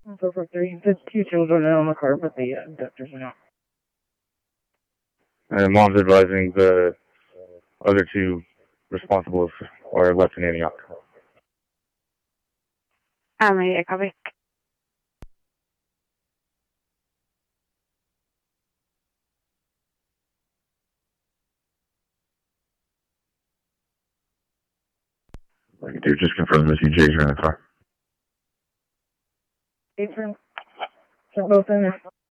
So for three, the two children are on the car, but the abductors are not. And mom's advising the other two responsibles are left in Antioch. I copy. Dude, just confirm the CJs are in the car. Adrian, they're both in there.